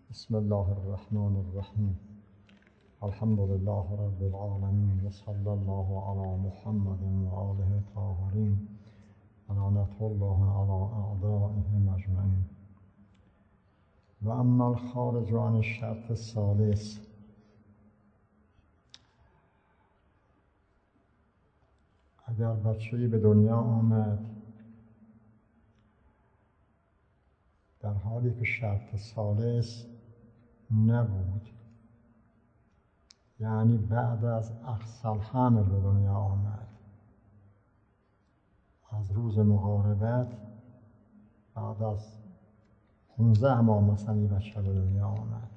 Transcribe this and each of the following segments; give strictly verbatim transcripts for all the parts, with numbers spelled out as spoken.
بسم الله الرحمن الرحیم. الحمد لله رب العالمین و صلی الله علی محمد و آله الطاهرین و لعنة الله علی اعدائهم اجمعین. و اما الخارج عن الشرط الثالث، اگر بچه‌ای به دنیا آمد در حالی که شرط ثالث نبود، یعنی بعد از اقصی الحمل به دنیا آمد، از روز مقاربت بعد از پانزده ماه مثلا این بچه به دنیا آمد،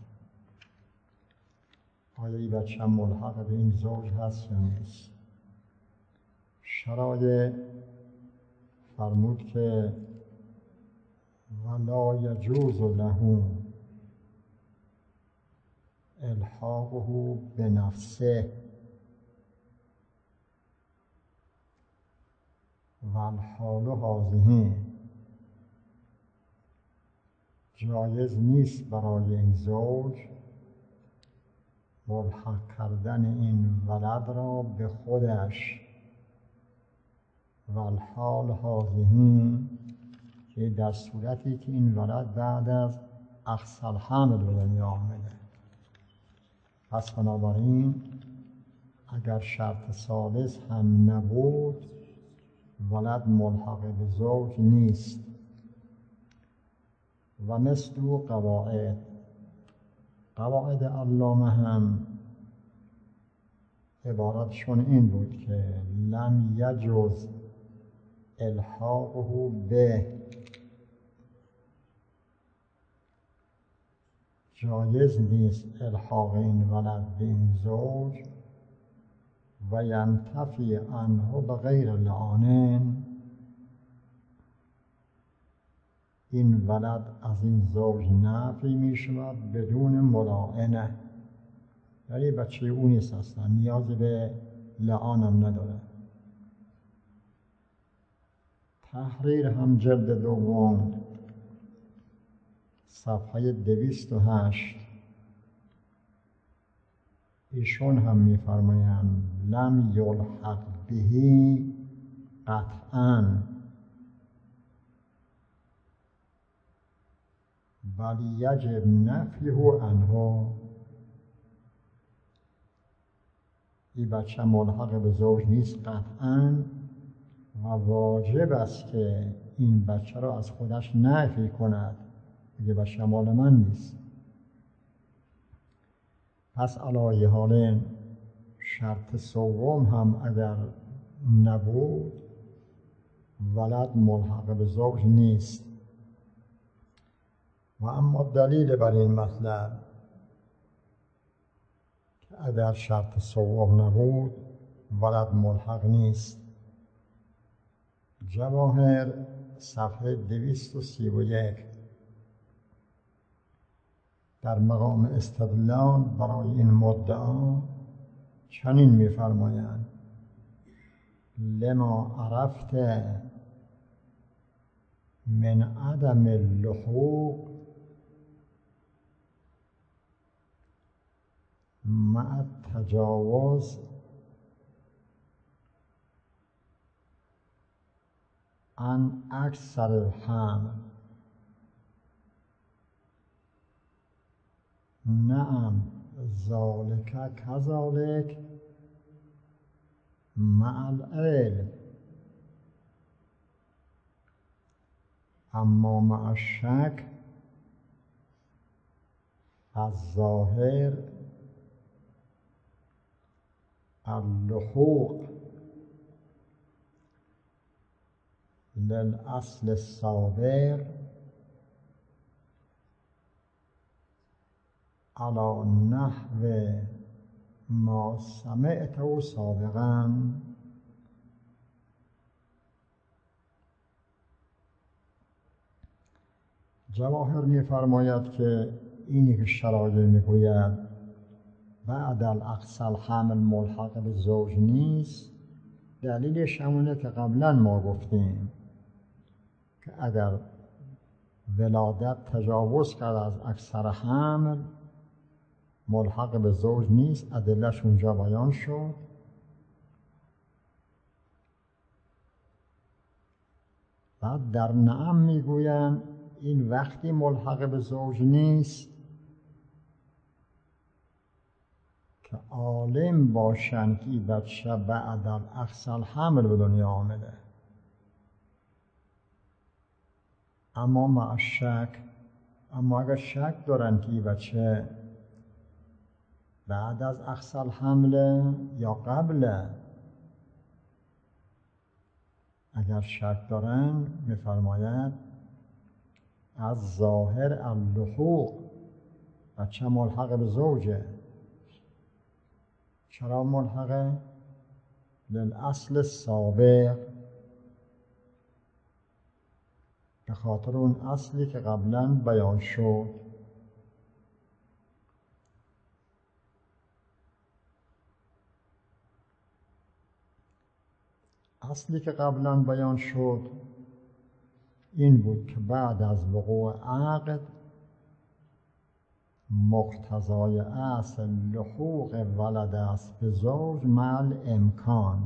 آیا این بچه ملحق به این زوج هست یا نیست؟ شرایع فرمود که ولا یجوز له الحاقه بنفسه و الحال هذه، جایز نیست برای این زوج ملحق کردن این ولد را به خودش و الحال هذه، که در صورتی که این ولد بعد از اقصی الحمل به دنیا آمده. پس بنابراین اگر شرط ثالث هم نبود، ولد ملحق به زوج نیست. و مثل قواعد قواعد علامه هم عبارتشون این بود که لم یجوز الحاقه به، جایز نیست الحاق این ولد به این زوج، و ینتفی عنه بغیر لعان، این ولد از این زوج نفی می شود بدون ملاعنه، یعنی بچه او نیست اصلا، نیازی به لعان هم نداره. تحریر هم جلد دوم صفحه دویست و هشت، ایشون هم می‌فرمایند لم یلحق بهی قطعاً بل یجب نفیه عنه، این بچه ملحق به زوج نیست قطعاً و واجب است که این بچه را از خودش نفی کند، دیگه بچه مال من نیست. پس علی حال شرط سوم هم اگر نبود، ولد ملحق به زوج نیست. و اما دلیل بر این مطلب که اگر شرط سوم نبود ولد ملحق نیست، جواهر صفحه دویست و سی و یک در مقام استدلال برای این مدعا چنین می‌فرمایند لما عرفت من عدم اللحوق مع التجاوز عن اکثر الحمل، نعم ذالک کذالک مع العلم، اما مع الشک الظاهر اللحوق للاصل الصابر علی نحو ما سمعته سابقا. جواهر می‌فرماید که اینی که شرایع میگوید بعد الاقصی الحمل ملحق به زوج نیست، دلیلش همونه که قبلا ما گفتیم که اگر ولادت تجاوز کرد از اکثر حمل، ملحق به زوج نیست. ادله‌اش اونجا بیان شد. بعد در نعم میگویند این وقتی ملحق به زوج نیست که عالم باشند که این بچه بعد از اقصی الحمل به دنیا آمده. اما مع شک، اما اگر شک دارن که این بچه بعد از اقصی الحمل یا قبل، اگر شک دارن میفرماید از ظاهر اللحوق بچه ملحق به زوجه. چرا ملحقه؟ للاصل سابق، به خاطر اون اصلی که قبلا بیان شد. اصلی که قبلا بیان شد این بود که بعد از وقوع عقد مقتضای اصل لحوق ولد است به زوج مع امکان.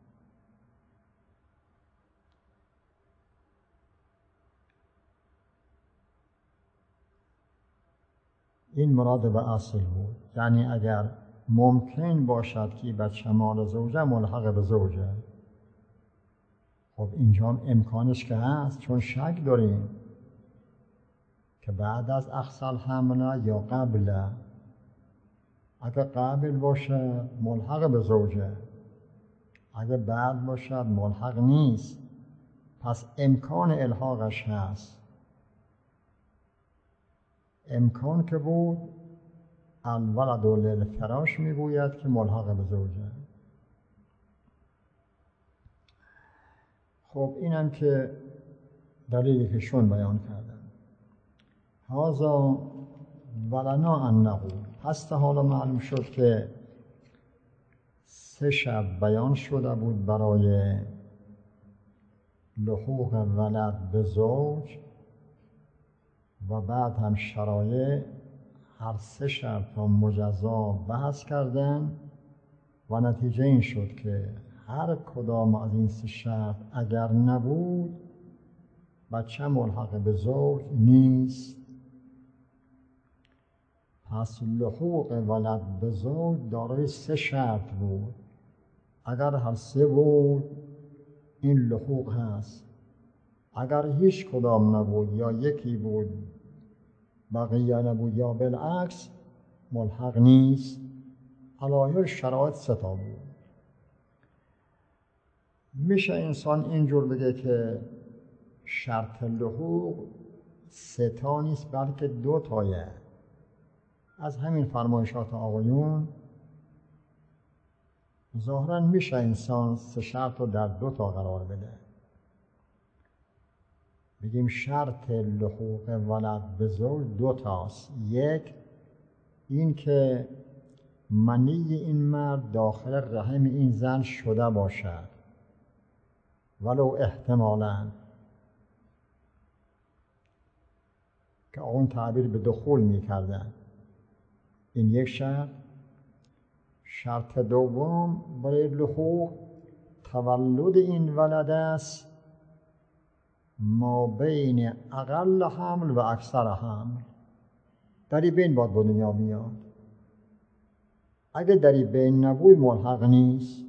این مراد به اصل بود، یعنی اگر ممکن باشد که بچه مال زوجه ملحق به زوجه، خب اینجا هم امکانش که هست، چون شک داریم که بعد از اقصی الحمل یا قبل. اگر قبل باشه ملحق به زوجه، اگر بعد باشد ملحق نیست، پس امکان الحاقش هست. امکان که بود الولد للفراش میگوید که ملحق به زوجه. خب اینم که دلیلی که شون بیان کردن. هذا ولنا ان نقول، پس حالا معلوم شد که سه شب بیان شده بود برای لحوق ولد به زوج و بعد هم شرایع هر سه شرط را مجزا بحث کردن و نتیجه این شد که هر کدام از این سه شرط اگر نبود بچه ملحق به زوج نیست. پس لحوق ولد به زوج دارای سه شرط بود. اگر هر سه بود این لحوق هست. اگر هیچ کدام نبود یا یکی بود بقیه نبود یا بالعکس ملحق نیست. علایه شرایط سه تا بود. میشه انسان اینجور بگه که شرط لحوق سه تا نیست بلکه دو تایه. از همین فرمایشات آقایون ظاهراً میشه انسان سه شرط رو در دو تا قرار بده. بگیم شرط لحوق ولد به زوج دو تاست. یک، این که منی این مرد داخل رحم این زن شده باشد ولو احتمالاً، که اون تعبیر به دخول میکردن. این یک شرط. شرط دوم برای لحوق تولد این ولد است ما بین اقل حمل و اکثر حمل. دری بین باید به دنیا میاد. اگه دری بین نبود ملحق نیست.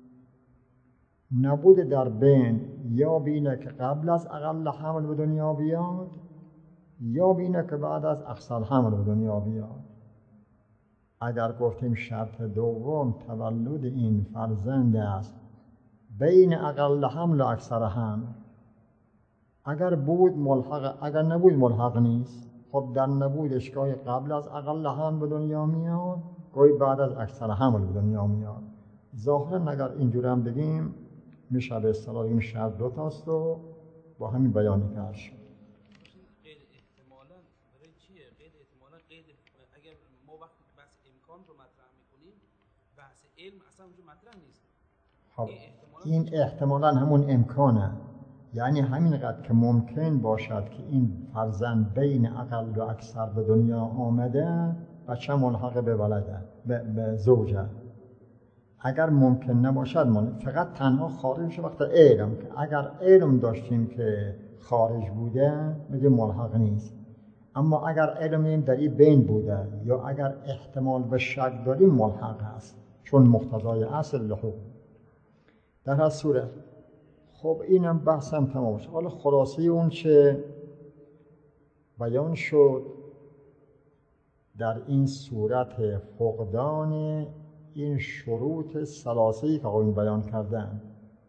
نبود در بین یا بینه که قبل از اقل حمل به دنیا بیاد یا بینه که بعد از اکثر حمل به دنیا بیاد. اگر گفتیم شرط دوم تولد این فرزند است بین اقل حمل و اکثر حمل، اگر بود ملحق، اگر نبود ملحق نیست. خب در نبودش گاهی قبل از اقل حمل به دنیا میاد، گاهی بعد از اکثر حمل به دنیا میاد. ظاهرا اگر اینجور هم بگیم میشه به اصطلاح این شرط دو تاست و با همین بیانی کرد شد. غیر احتمالاً برای چیه؟ غیر احتمالاً غیر اگر ما وقتی که بحث امکان رو مطرح میکنیم بحث علم اصلا اونجا مطرح نیست. خب این احتمالاً همون امکانه. یعنی همینقدر که ممکن باشد که این فرزند بین اقل و اکثر به دنیا آمده، بچه ملحق به ولده، به, به زوجه. اگر ممکن نباشد من فقط تنها خارج میشه وقت علم، که اگر علم داشتیم که خارج بوده میگه ملحق نیست. اما اگر علم در این بین بوده یا اگر احتمال به شک داریم ملحق هست، چون مقتضای اصل لحوق. در هر صورت خب اینم بحثم تمام شد. حالا خلاصه اون چه بیان شد در این صورت فقدان این شروط ثلاثه‌ای که آقایون بیان کردن،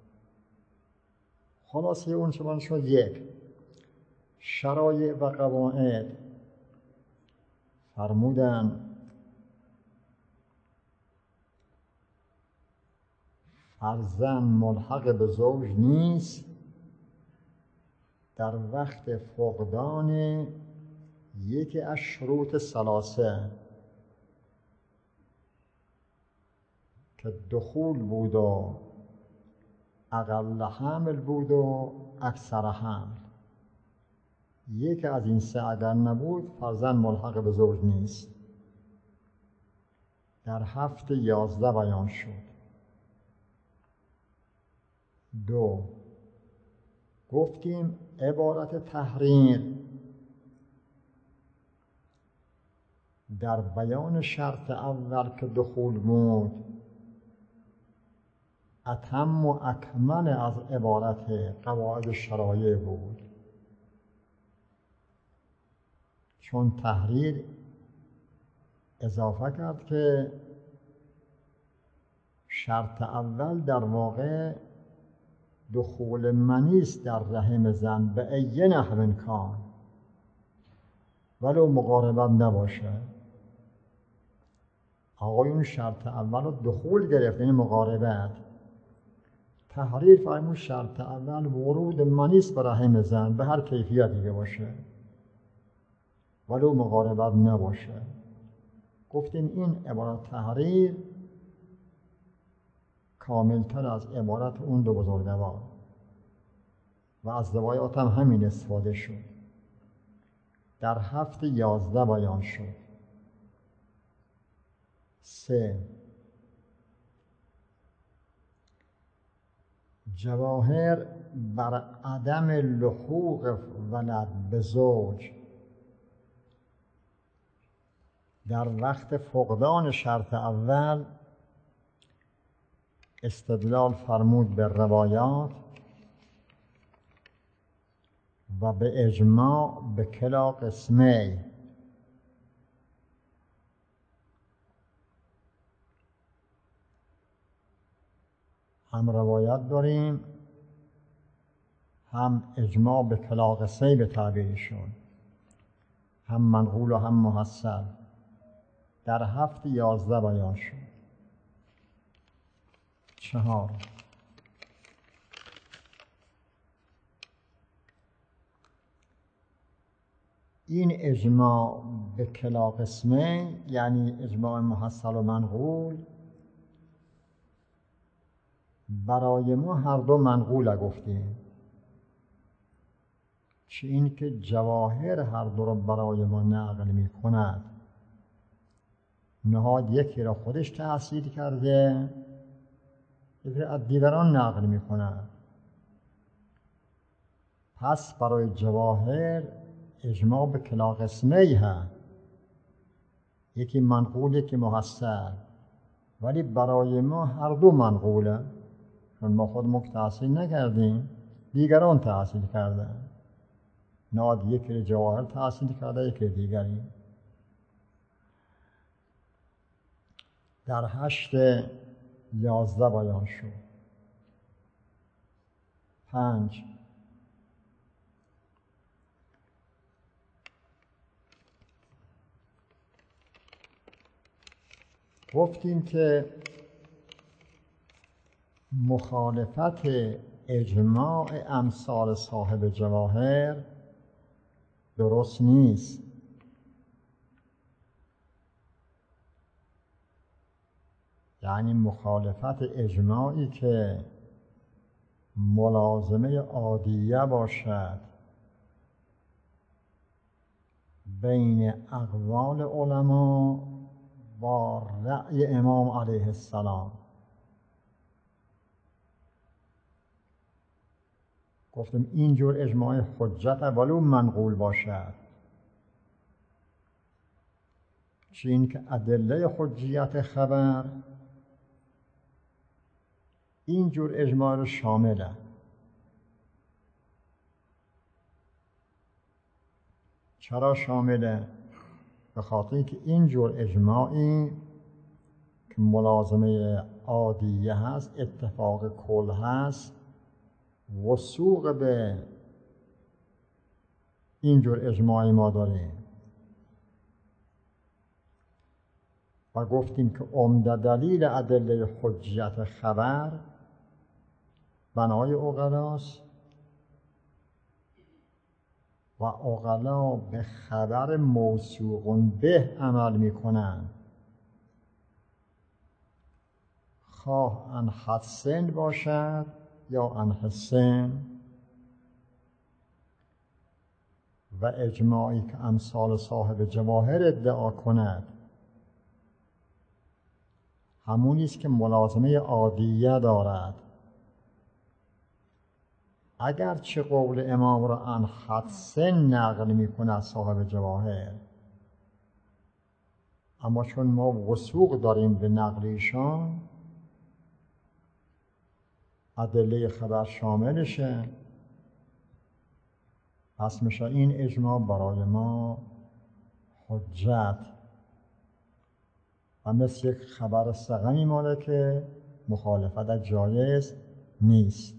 خلاصه اون چه بیان شد: یک، شرایع و قواعد فرمودن فرزند ملحق به زوج نیست در وقت فقدان یکی از شروط ثلاثه که دخول بود و اقل حمل بود و اکثر حمل. یکی از این سه اگر نبود فرزند ملحق به زوج نیست. در هفته یازده بیان شد. دو، گفتیم عبارت تحریر در بیان شرط اول که دخول بود اتم و اکمل از عبارت قواعد شرایع بود، چون تحریر اضافه کرد که شرط اول در واقع دخول منیست در رحم زن به ای نحو کان، ولو مقاربت نباشه. آقایون شرط اول رو دخول گرفت، یعنی مقاربت. تحریر فرمود شرط اول ورود منیست به رحم زن به هر کیفیتی که باشه، ولو مقاربت نباشه. گفتیم این عبارت تحریر کاملتر از عبارت اون دو بزرگوار و از روایات هم همین استفاده شد. در هفته یازده بیان شد. سه، جواهر بر عدم لحوق ولد به زوج در وقت فقدان شرط اول استدلال فرمود به روایات و به اجماع به کلا قسمی. هم روایت داریم هم اجماع به کلا قسمی به تعبیرشون، هم منقول و هم محصل. در هفته یازده بیان شد. چهار، این اجماع به کلا قسمه یعنی اجماع محصل و منقول برای ما هر دو منقول گفتیم، چه این که جواهر هر دو رو برای ما نقل می کند. نهاد یکی را خودش تحصیل کرده، یکی از دیگران نقل می کند. پس برای جواهر اجماع به کلا قسمه ها، یکی منقول یکی محصل، ولی برای ما هر دو منقوله، چون ما خودمون تحصیل نکردیم، دیگران تحصیل کردن. نهاد یکی جواهر تحصیل کرده یکی دیگری. در هشت یازده بیان شد. پنج، گفتیم که مخالفت اجماع امثال صاحب جواهر درست نیست. یعنی مخالفت اجماعی که ملازمه عادیه باشد بین اقوال علما با رأی امام علیه السلام. گفتم اینجور اجماع حجت ولو منقول باشد، چه این که ادله حجیت خبر اینجور اجماع رو شامله. چرا شامله؟ به خاطر اینکه اینجور اجماعی که ملازمه عادیه هست، اتفاق کل هست، وثوق به اینجور اجماعی ما داریم و گفتیم که عمده دلیل ادله حجیت خبر بنای عقلاست و عقلا به خبر موثوق به عمل میکنند، خواه عن حدث باشد یا عن حس. و اجماعی که امثال صاحب جواهر ادعا کند همونی است که ملازمه عادیه دارد، اگرچه قول امام را عن حدث نقل میکند صاحب جواهر، اما چون ما وثوق داریم به نقل ایشان، ادله خبر شاملشه، پس میشه این اجماع برای ما حجت و مثل یک خبر سقمی ماله که مخالفت جایز نیست.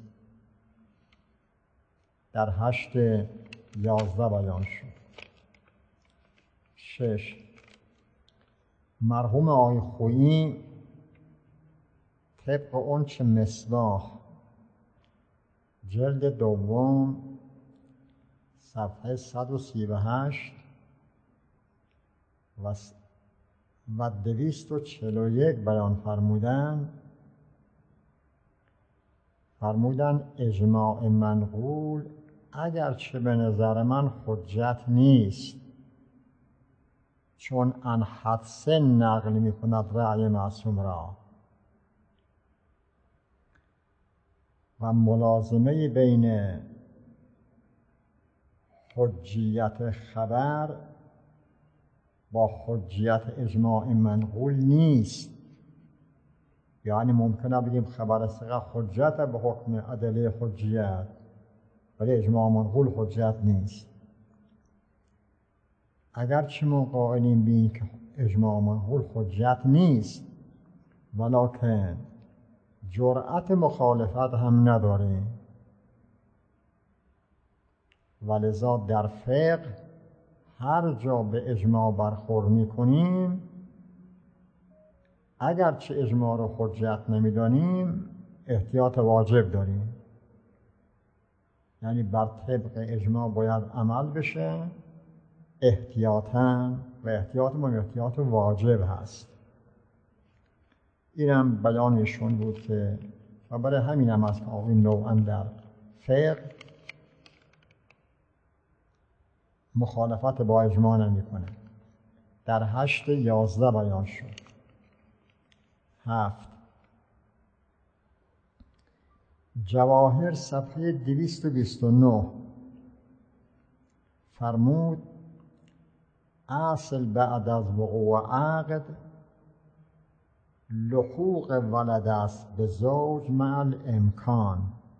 در هشت یازده بیان شد. شش، مرحوم آقای خویی طبق اون چه مصباح جلد دوم صفحه صد و سی و هشت و و دویست و چهل و یک بیان فرمودن فرمودن اجماع منقول اگرچه به نظر من حجت نیست، چون عن حدث نقل می کند رأی معصوم را و ملازمه بین حجیت خبر با حجیت اجماع منقول نیست. یعنی ممکنه بگیم خبر ثقه حجت به حکم ادله حجیت، ولی اجماع منقول حجت نیست. اگرچه ما قائلیم بین که اجماع منقول حجت نیست، ولکن جرأت مخالفت هم نداریم، ولذا در فقه هر جا به اجماع برخورد میکنیم، اگرچه اجماع رو حجت نمیدانیم، احتیاط واجب داریم. یعنی بر طبق اجماع باید عمل بشه احتیاطاً، و احتیاط ما احتیاط واجب هست. اینم بیانشون بود که و برای همین هم از که آقای نوعاً در فقه مخالفت با اجماع نمی کنه. در هشت یازده بیان شد. هفت، جواهر صفحه دویست و بیست و نه فرمود اصل بعد از وقوع عقد لحوق ولد است به زوج مع الامکان.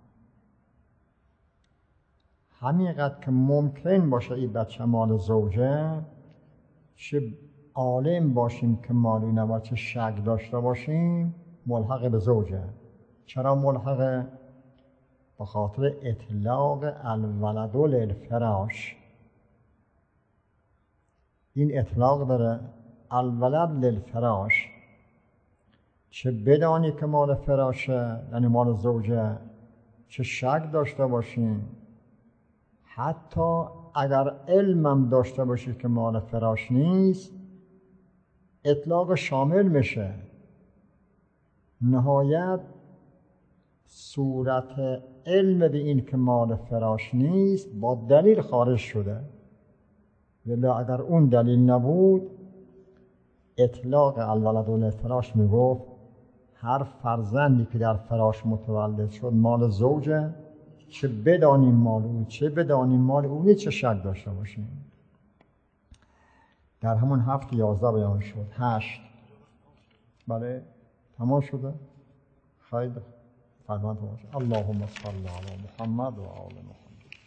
همینقدر که ممکن باشه این بچه مال زوجه، چه عالم باشیم که مالی نباید، چه شک داشته باشیم، ملحق به زوجه. چرا ملحقه؟ به خاطر اطلاق الولد للفراش. این اطلاق داره الولد للفراش، چه بدانی که مال فراشه یعنی مال زوجه، چه شک داشته باشیم، حتی اگر علمم داشته باشی که مال فراش نیست، اطلاق شامل میشه. نهایت صورت علم به این که مال فراش نیست با دلیل خارج شده، ولی اگر اون دلیل نبود اطلاق الولد الفراش میگفت هر فرزندی که در فراش متولد شد مال زوجه، چه بدانیم مال او چه بدانیم مال اونی چه شک داشته باشیم. در همون هفت یازده بیان شد. هشت بله تمام شده. خیلی فرمان باشه. اللهم صل علی محمد و آل محمد.